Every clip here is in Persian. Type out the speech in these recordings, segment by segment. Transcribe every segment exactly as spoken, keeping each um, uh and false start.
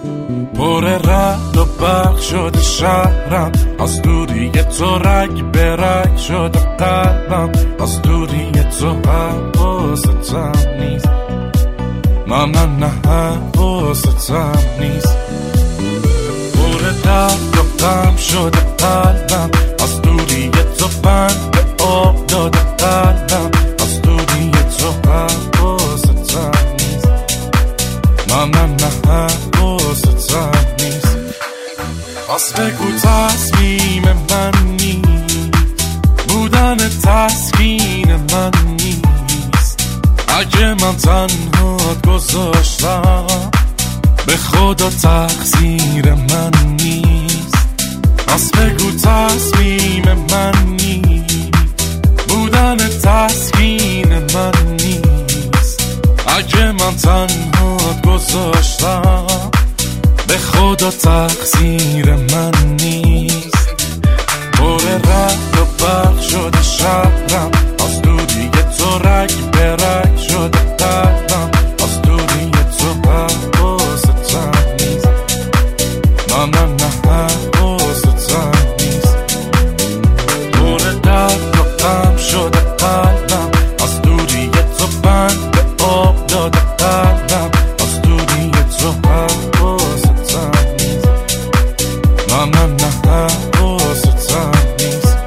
پر رد و برق شده شهرم، از دوری تو رگ به رگ شده قلبم، از دوری تو حواستم نیست، نه نه نه حواستم نیست. پر درد و غم شده قلبم، از دوری تو بند به آب داده قلبم، از دوری تو حواستم نیست، نه نه نه حواستم نیست. پس بگو تصمیم من نیست، بودن تسکین من نیست. اگه من تنهات گذاشتم، به خدا تقصیر من نیست. پس بگو تصمیم من نیست، بودن تسکین من نیست. اگه من تنهات گذاشتم، به خدا تقصیر من نیست. پر رد و برق شده شهرم، از دوری تو رگ به رگ شده قلبم، از دوری تو حواستم نیست، نه نه نه حواستم نیست. پر درد و غم شده قلبم، از دوری تو بند به آب داده قلبم، از دوری تو حواستم نیست، نه نه نه حواستم نیست.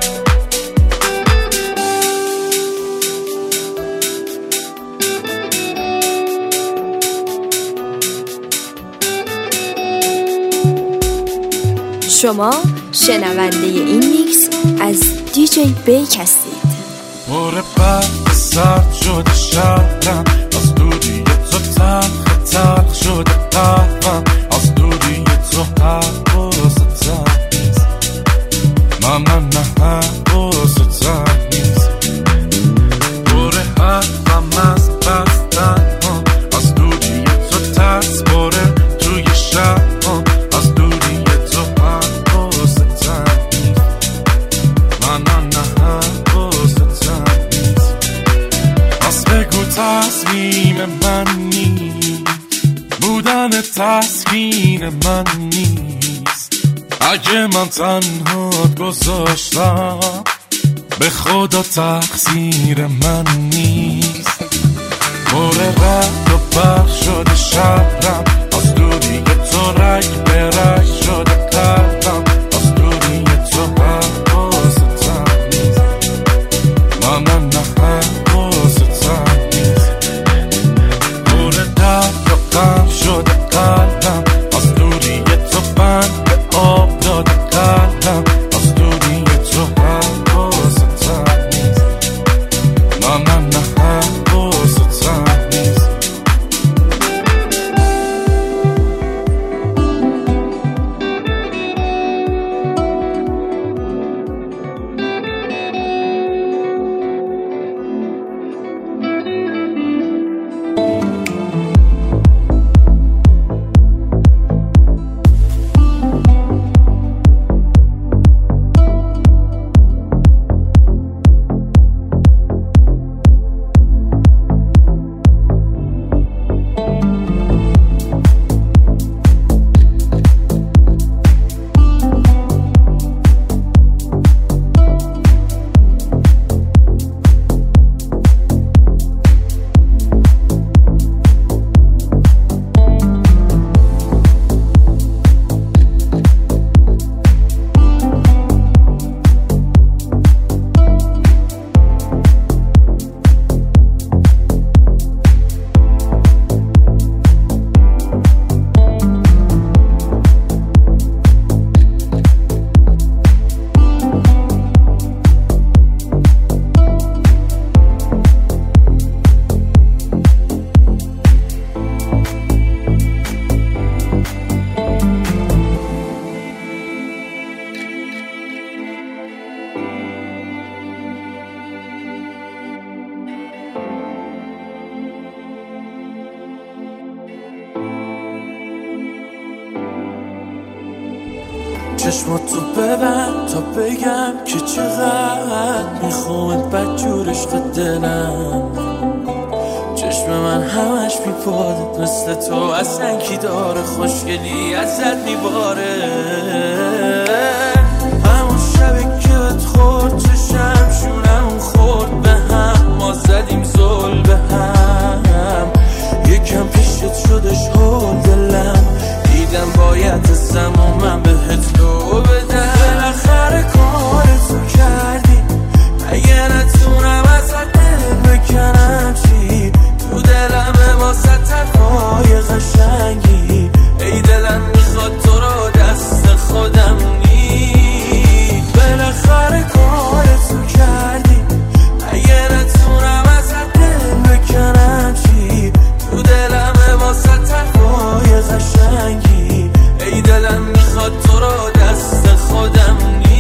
شما شنونده این میکس از دیجی بیک هستید. پر برق سرد شده شهرم، از دوری تو تلخ تلخ شده قلبم، از دوری تو حواستم نیست، نه نه نه حواستم نیست. پر حرفم از بستن ها، از دوری تو ترس باره توی شهر ها، از دوری تو حواستم نیست، نه نه نه حواستم نیست. پس بگو تصمیم من نیست، بودن تسکین من نیست. اگه من تنهات گذاشتم، به خدا تقصیر من نیست. پر رد و برق شده شهرم، از دوری تو رگ به رگ شده قلبم، از دوری تو حواستم نیست، نه نه نه حواستم نیست. پر درد و غم شده قلبم، از دوری تو بند به آب داده قلبم، از دوری تو حواستم نیست، نه نه نه حواستم نیست. چشماتو ببند تا بگم که چقدر میخوام بدجور عشق دلم. چشم من همش بیپاده، مثل تو اصلا کی داره خوشگلی ازت میباره. همون شبی که بهت خورد چشم شونم خورد به هم، ما زدیم زل به هم، یکم پیشت شدش هول دلم، دیدم باید زمان من بهت لو بدم. بالاخره کارتو کردی، اگه نتونم ازت دل بکنم چی؟ تو دلمه واسه طرفای قشنگی، ای دلم میخواد تو رو دست خودم نی. بالاخره کارتو کردی، اگه نتونم ازت دل بکنم چی؟ تو دلمه واسه طرفای قشنگی، ای دلم میخواد تو رو دست خودم نی.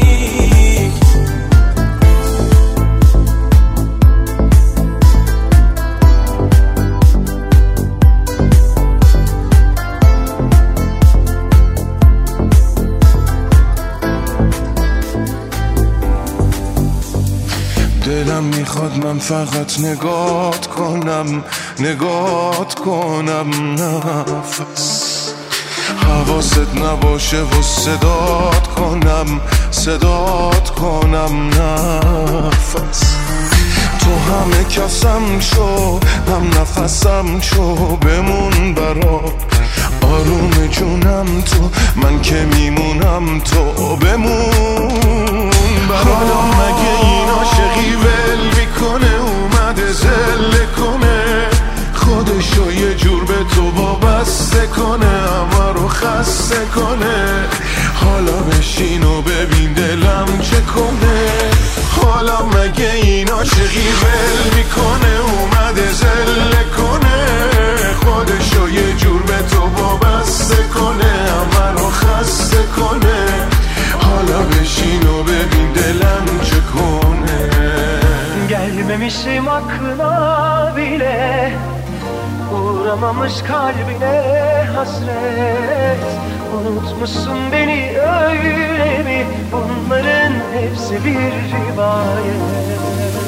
دلم میخواد من فقط نگات کنم، نگات کنم نفس، حواست نباشه و صدات کنم، صدات کنم نفس. تو همه کسم شو، هم نفسم شو، بمون برات آروم جونم تو، من که میمونم تو بمون برات. حالا مگه این عاشقی ول میکنه، اومده زله کنه، خودشو یه جور به تو وابسته کنه، همه رو خسته کنه. حالا بشین و ببین دلم چه کنه. حالا مگه این عاشقی ول میکنه، اومده زله کنه، خودشو یه جور به تو وابسته کنه، همه رو خسته کنه. حالا بشین و ببین دلم چه کنه. Gelmemişim aklına bile, uğramamış kalbine hasret. Unutmuşsun beni öyle mi? Bunların hepsi bir rivayet.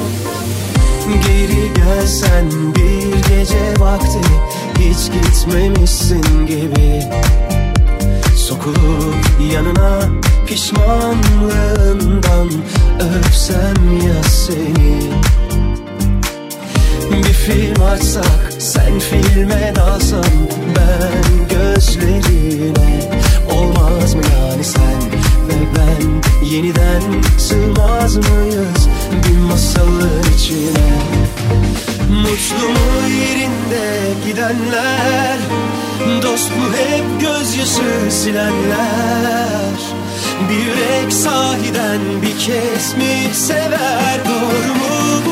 Geri gelsen bir gece vakti, hiç gitmemişsin gibi, sokulup yanına pişmanlığından öpsem ya seni. Bir film açsak, sen filme dalsan, ben gözlerine. Olmaz mı yani sen ve ben yeniden sığmaz mıyız bir masalın içine? Mutlu mu yerinde gidenler, dost mu hep gözyaşı silenler? Bir yürek sahiden bir kez mi sever, doğru mu bu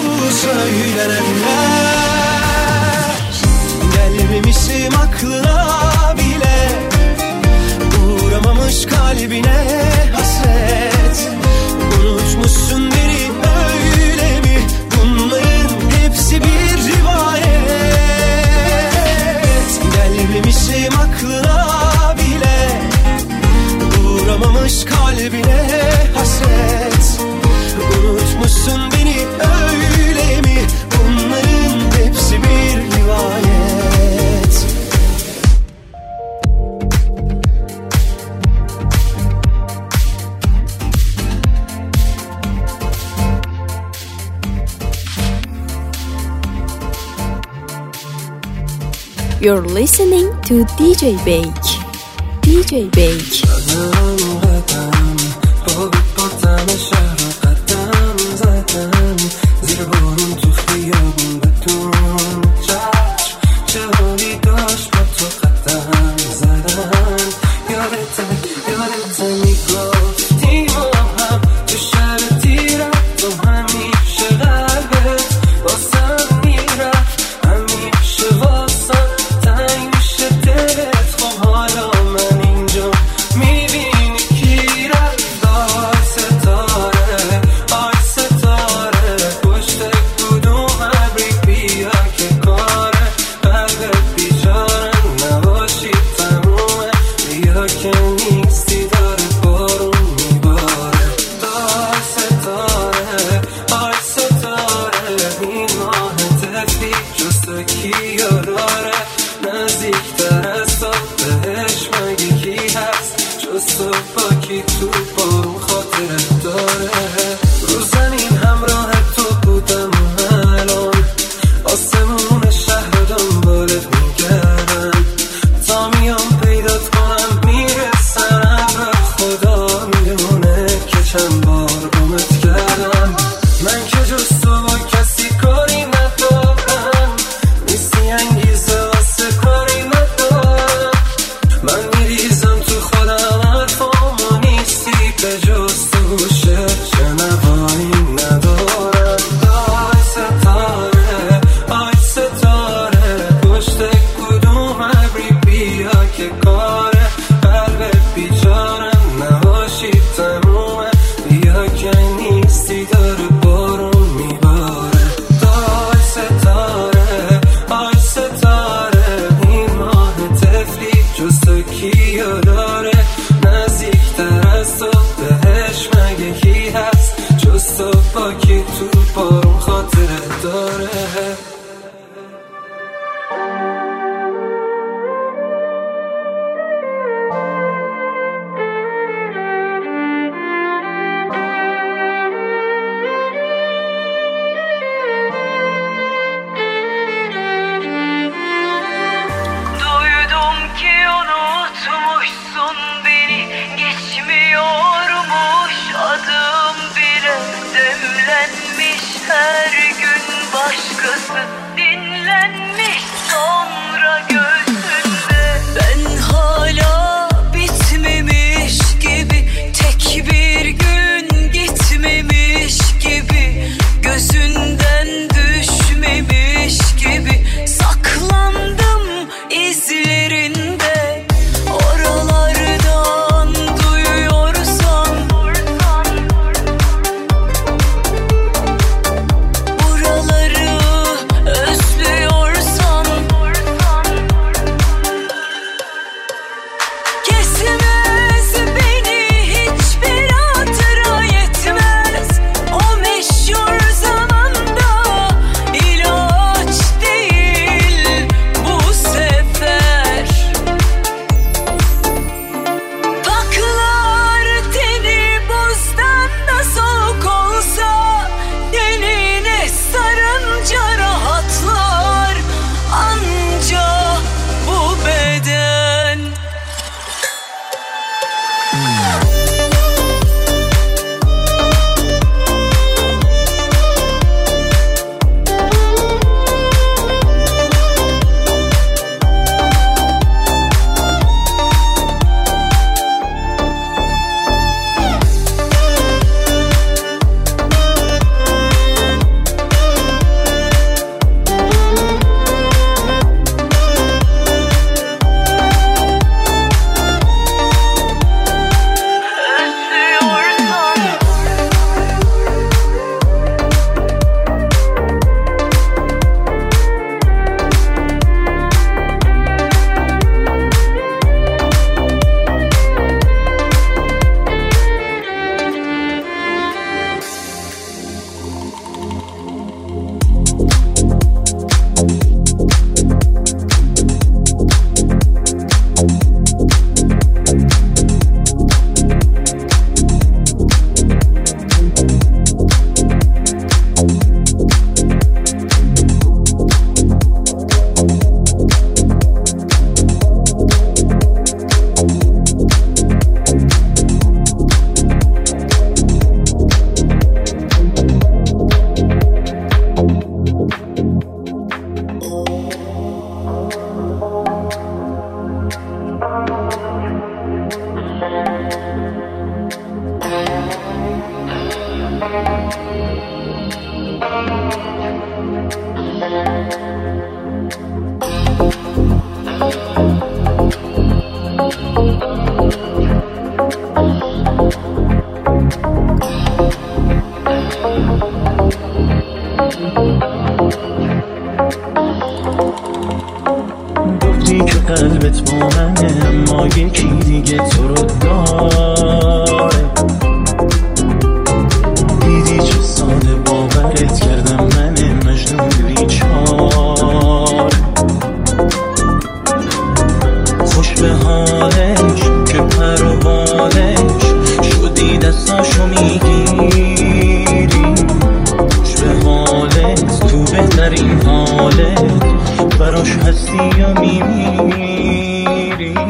söylenenler? Gelmemişim aklına bile, uğramamış kalbine hasret. Unutmuşsun beni öyle mi? Bunların hepsi bir rivayet. Gelmemişim aklına bile, uğramamış kalbine hasret. Unutmuşsun beni öyle mi? Bunların hepsi bir rivayet. You're listening to D J Bake. D J Bake. میبینی که صبح کی تو بارون خاطرت داره. رو زمین همراه تو بودم الان آسمون شهر دنبالت میگردم تا میام پیدات کنم میرسم. خدا میدونه که چند بار گمت کردم. من که جز تو با کسی کاری ندارم نیستی انگیزه واسه کاری ندارم. من میریزم تو خودم حرفامو نیستی به جز تو شنوایی ندارم. آی ستاره آی ستاره پشت کدوم ابری بیا که کاره قلب بیچارم نباشی تمومه بیا که نیستی داره بارون میباره. آی ستاره آی ستاره این ماه تفلی جز تو کیو داره نزدیکتر از تو بهش مگه کی هست جز تو با کی تو بارون خاطرت داره. Duydum ki unutmuşsun beni, geçmiyormuş adım bile. Demlenmiş her gün başkası, dinlenmiş sonra gözünde. Ben hala bitmemiş gibi, tek bir gün gitmemiş gibi, gözünden düşmemiş gibi saklandım izlerinde. Oralardan duyuyorsan buraları özlüyorsan kesmez beni hiçbir hatıra yetmez. O meşhur zamanda ilaç değil bu sefer. Baklar teni buzdan da soğuk olsa tenine sarınca rahatlar anca bu beden. گفتی که قلبت با منه اما یکی دیگه تو رو داره. دیدی چه ساده باورت کردم من مجنون بیچاره. خوش به حالش که پر و بال دستاشو میگیری، خوش به حالت تو بهترین حالت براش هستی یا میمیری.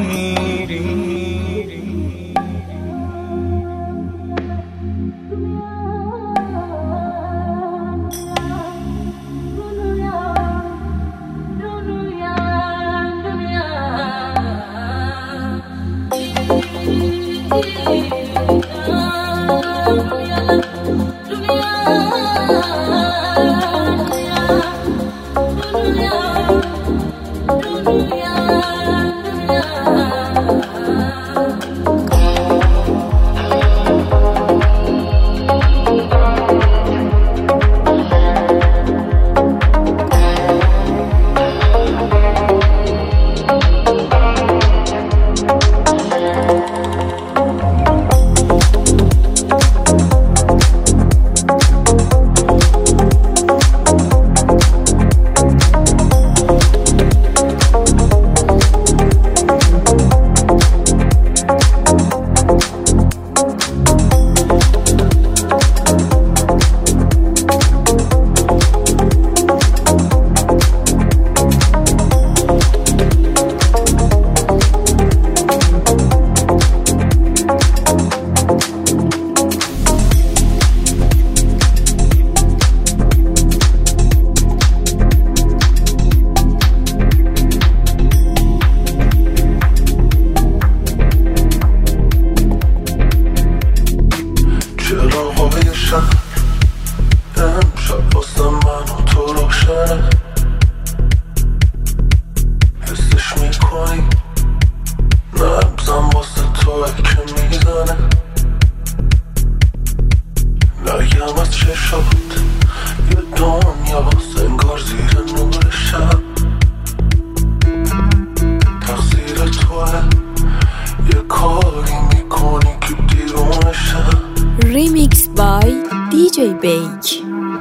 Remix by دی جی Bake.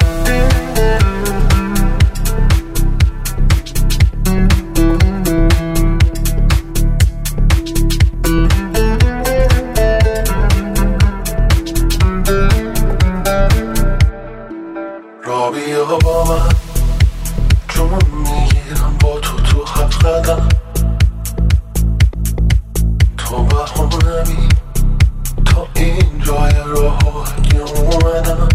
رابیا با من جون میگیرم با تو تو هفت قدم، تو بهونمی تا این جای راه اگه اومدم.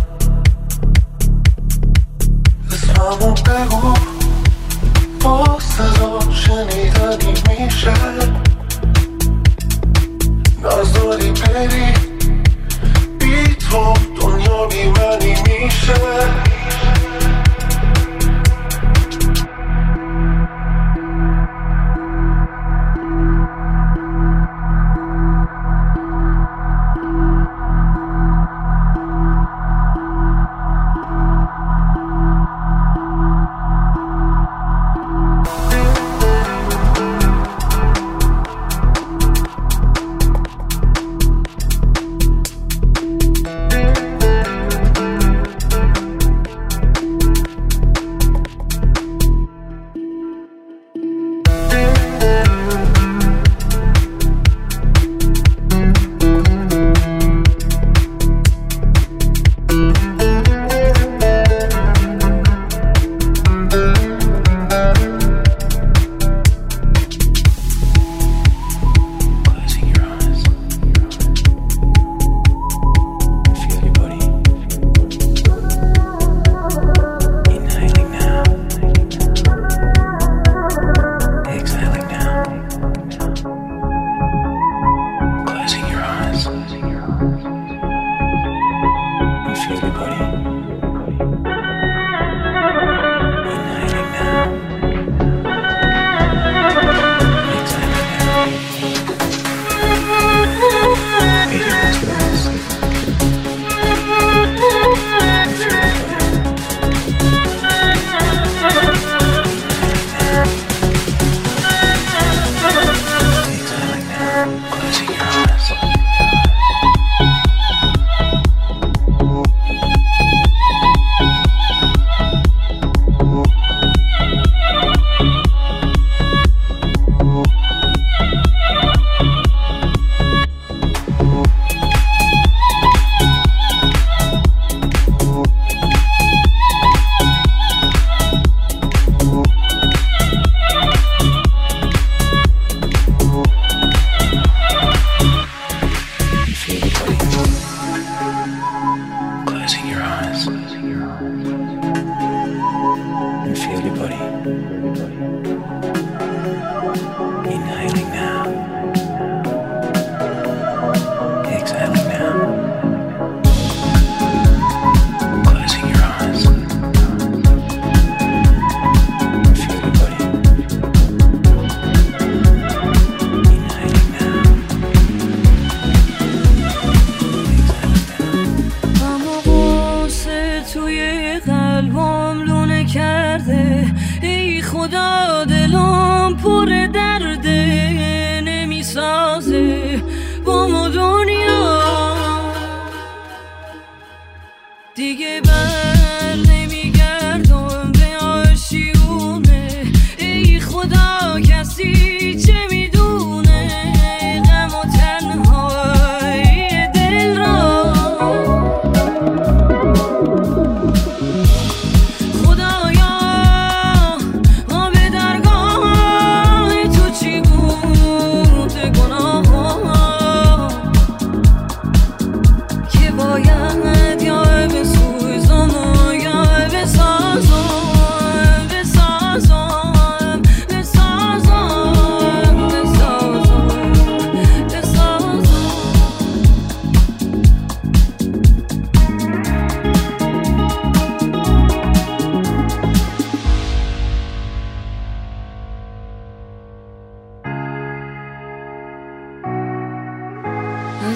اسممو بگو با صدا شنیدنی میشه، نذاری بری بی تو دنیا بی منی میشه.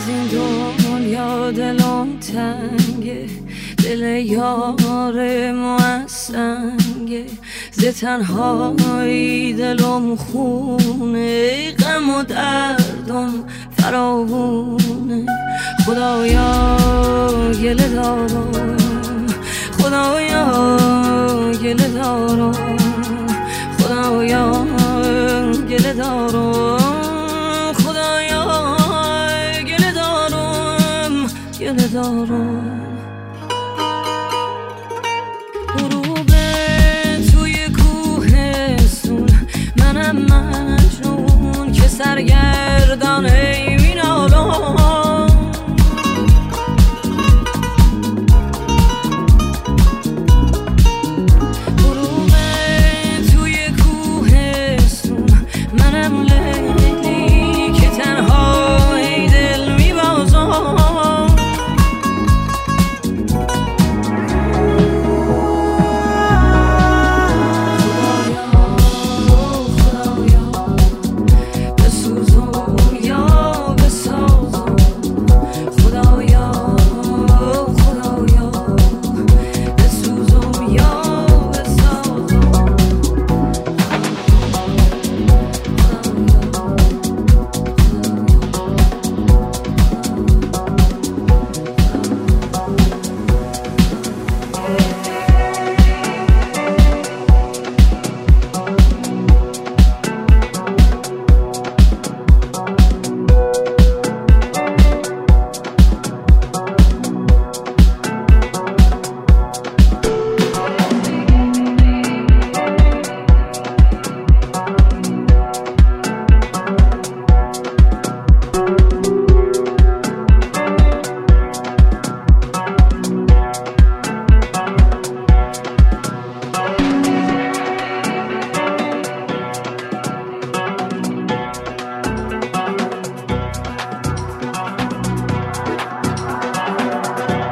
از این دنیا دلم تنگه، دل یار ما سنگه، ز تنهایی دلم خونه، غم و دردم فراوونه. خدایا گله دارم، خدایا گله دارم، خدایا گله دارم، خدایا گله دارم، گله دارم. غروب توی کوهستون، منم مجنون که سرگردان ای مینالم. غروب توی کوهستون، منم لیلی که تنها ای دل میبازم.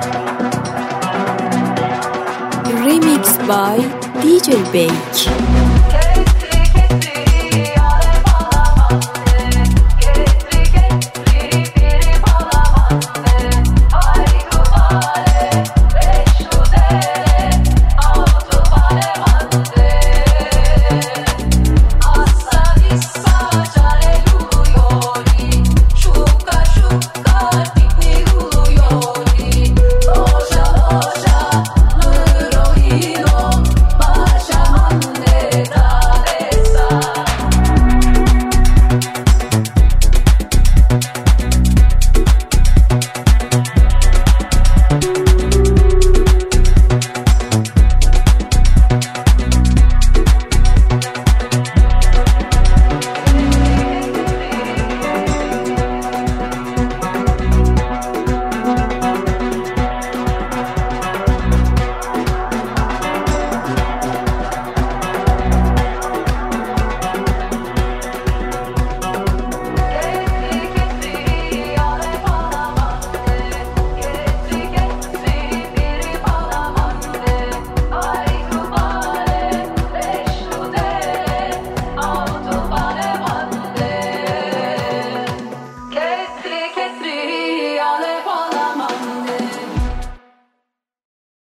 Remix by D J Bake.